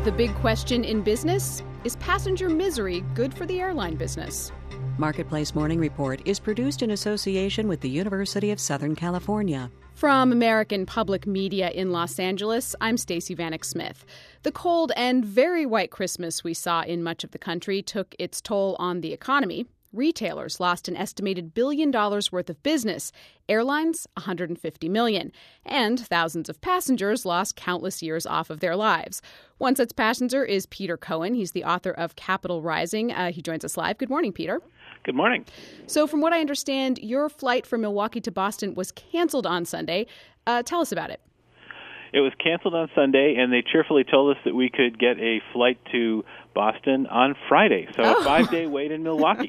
The big question in business, is passenger misery good for the airline business? Marketplace Morning Report is produced in association with the University of Southern California. From American Public Media in Los Angeles, I'm Stacey Vanek Smith. The cold and very white Christmas we saw in much of the country took its toll on the economy. Retailers lost an estimated $1 billion worth of business, airlines $150 million, and thousands of passengers lost countless years off of their lives. One such passenger is Peter Cohen. He's the author of Capital Rising. He joins us live. Good morning, Peter. Good morning. So from what I understand, your flight from Milwaukee to Boston was canceled on Sunday. Tell us about it. It was canceled on Sunday, and they cheerfully told us that we could get a flight to Boston on Friday. So a 5-day wait in Milwaukee.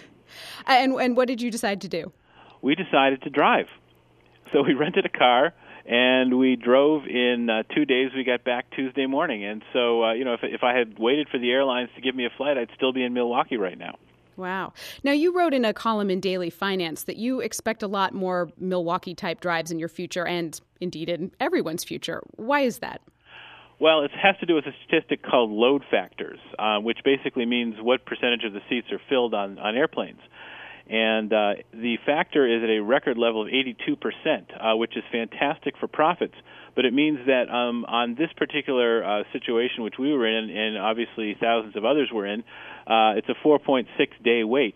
And what did you decide to do? We decided to drive. So we rented a car, and we drove in 2 days. We got back Tuesday morning. And so, if I had waited for the airlines to give me a flight, I'd still be in Milwaukee right now. Wow. Now, you wrote in a column in Daily Finance that you expect a lot more Milwaukee-type drives in your future and, indeed, in everyone's future. Why is that? Well, it has to do with a statistic called load factors, which basically means what percentage of the seats are filled on airplanes. And the factor is at a record level of 82%, which is fantastic for profits. But it means that on this particular situation, which we were in, and obviously thousands of others were in, it's a 4.6-day wait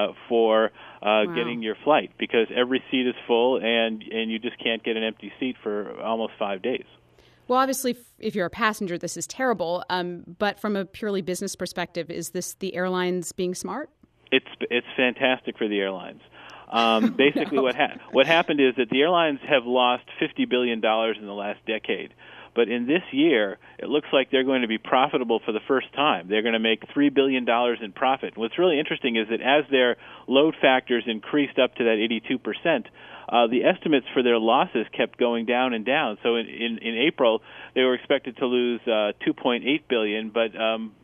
for getting your flight, because every seat is full, and you just can't get an empty seat for almost 5 days. Well, obviously, if you're a passenger, this is terrible. But from a purely business perspective, is this the airlines being smart? It's fantastic for the airlines. Basically, what happened is that the airlines have lost $50 billion in the last decade. But in this year, it looks like they're going to be profitable for the first time. They're going to make $3 billion in profit. What's really interesting is that as their load factors increased up to that 82%, the estimates for their losses kept going down and down. So in April, they were expected to lose $2.8 billion, but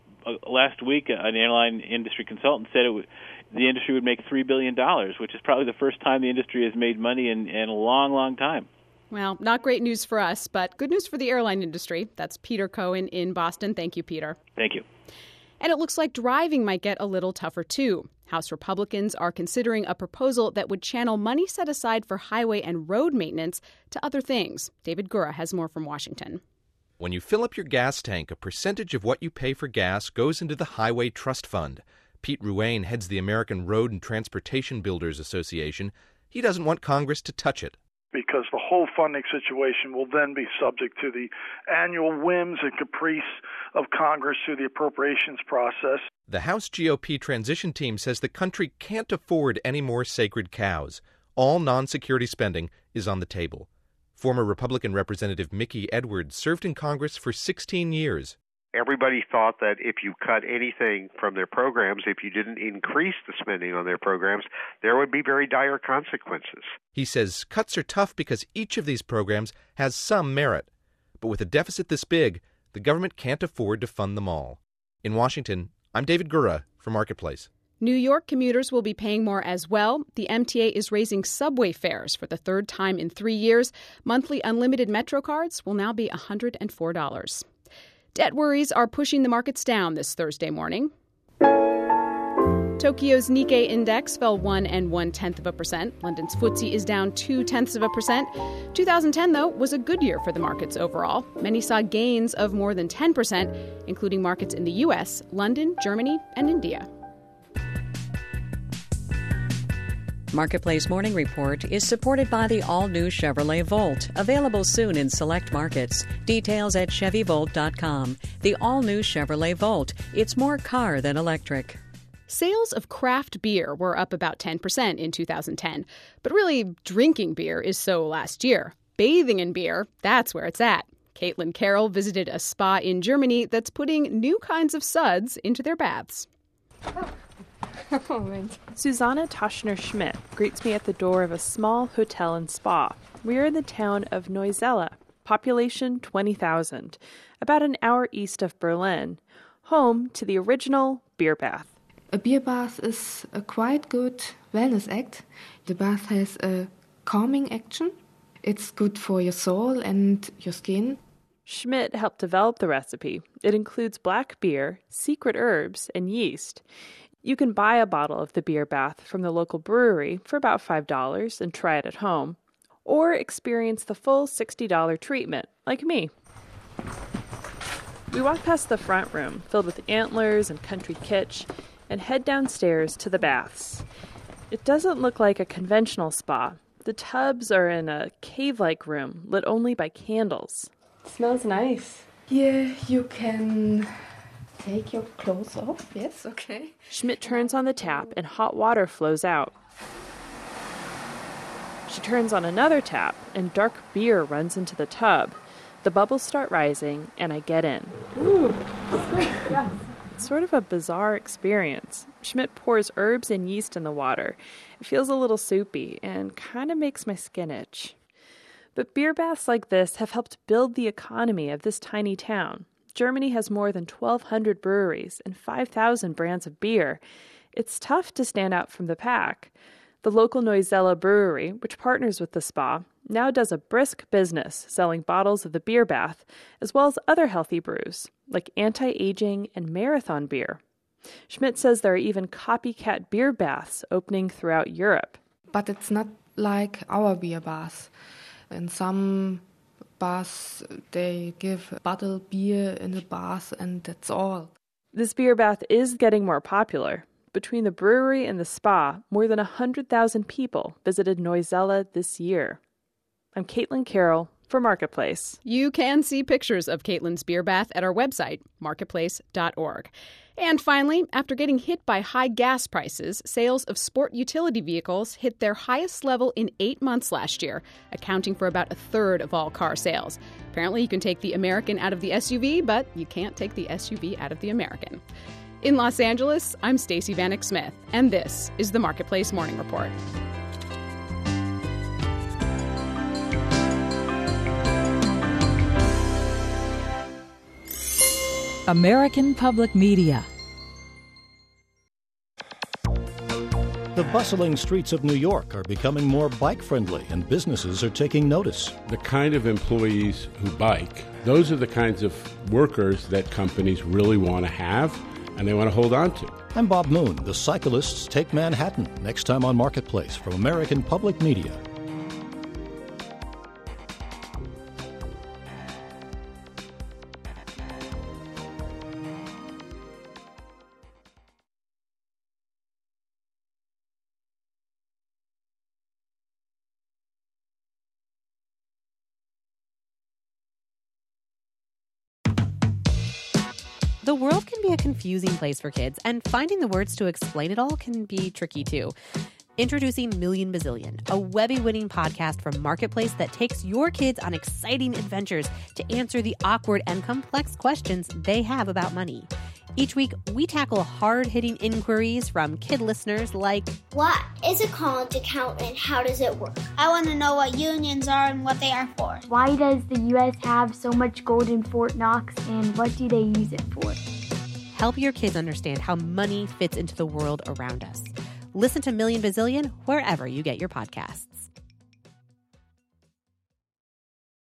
last week, an airline industry consultant said the industry would make $3 billion, which is probably the first time the industry has made money in a long, long time. Well, not great news for us, but good news for the airline industry. That's Peter Cohen in Boston. Thank you, Peter. Thank you. And it looks like driving might get a little tougher, too. House Republicans are considering a proposal that would channel money set aside for highway and road maintenance to other things. David Gura has more from Washington. When you fill up your gas tank, a percentage of what you pay for gas goes into the Highway Trust Fund. Pete Ruane heads the American Road and Transportation Builders Association. He doesn't want Congress to touch it, because the whole funding situation will then be subject to the annual whims and caprice of Congress through the appropriations process. The House GOP transition team says the country can't afford any more sacred cows. All non-security spending is on the table. Former Republican Representative Mickey Edwards served in Congress for 16 years. Everybody thought that if you cut anything from their programs, if you didn't increase the spending on their programs, there would be very dire consequences. He says cuts are tough because each of these programs has some merit. But with a deficit this big, the government can't afford to fund them all. In Washington, I'm David Gura for Marketplace. New York commuters will be paying more as well. The MTA is raising subway fares for the third time in 3 years. Monthly unlimited Metro cards will now be $104. Debt worries are pushing the markets down this Thursday morning. Tokyo's Nikkei index fell 1 1/10%. London's FTSE is down 0.2%. 2010, though, was a good year for the markets overall. Many saw gains of more than 10%, including markets in the U.S., London, Germany, and India. Marketplace Morning Report is supported by the all-new Chevrolet Volt, available soon in select markets. Details at ChevyVolt.com. The all-new Chevrolet Volt. It's more car than electric. Sales of craft beer were up about 10% in 2010. But really, drinking beer is so last year. Bathing in beer, that's where it's at. Caitlin Carroll visited a spa in Germany that's putting new kinds of suds into their baths. Susanna Toschner-Schmidt greets me at the door of a small hotel and spa. We are in the town of Neuzelle, population 20,000, about an hour east of Berlin, home to the original beer bath. A beer bath is a quite good wellness act. The bath has a calming action. It's good for your soul and your skin. Schmidt helped develop the recipe. It includes black beer, secret herbs, and yeast. You can buy a bottle of the beer bath from the local brewery for about $5 and try it at home, or experience the full $60 treatment, like me. We walk past the front room, filled with antlers and country kitsch, and head downstairs to the baths. It doesn't look like a conventional spa. The tubs are in a cave-like room, lit only by candles. It smells nice. Here you can take your clothes off. Yes, okay. Schmidt turns on the tap and hot water flows out. She turns on another tap and dark beer runs into the tub. The bubbles start rising and I get in. Ooh, that's good, yeah. It's sort of a bizarre experience. Schmidt pours herbs and yeast in the water. It feels a little soupy and kind of makes my skin itch. But beer baths like this have helped build the economy of this tiny town. Germany has more than 1,200 breweries and 5,000 brands of beer. It's tough to stand out from the pack. The local Neuzella brewery, which partners with the spa, now does a brisk business selling bottles of the beer bath, as well as other healthy brews, like anti-aging and marathon beer. Schmidt says there are even copycat beer baths opening throughout Europe. But it's not like our beer baths. In some baths, they give bottled beer in the bath, and that's all. This beer bath is getting more popular. Between the brewery and the spa, more than 100,000 people visited Neuzella this year. I'm Caitlin Carroll for Marketplace. You can see pictures of Caitlin's beer bath at our website, marketplace.org. And finally, after getting hit by high gas prices, sales of sport utility vehicles hit their highest level in 8 months last year, accounting for about a third of all car sales. Apparently, you can take the American out of the SUV, but you can't take the SUV out of the American. In Los Angeles, I'm Stacey Vanek Smith, and this is the Marketplace Morning Report. American Public Media. The bustling streets of New York are becoming more bike-friendly, and businesses are taking notice. The kind of employees who bike, those are the kinds of workers that companies really want to have and they want to hold on to. I'm Bob Moon. The cyclists take Manhattan, next time on Marketplace from American Public Media. The world can be a confusing place for kids, and finding the words to explain it all can be tricky too. Introducing Million Bazillion, a Webby-winning podcast from Marketplace that takes your kids on exciting adventures to answer the awkward and complex questions they have about money. Each week, we tackle hard-hitting inquiries from kid listeners like, what is a college account and how does it work? I want to know what unions are and what they are for. Why does the U.S. have so much gold in Fort Knox and what do they use it for? Help your kids understand how money fits into the world around us. Listen to Million Bazillion wherever you get your podcasts.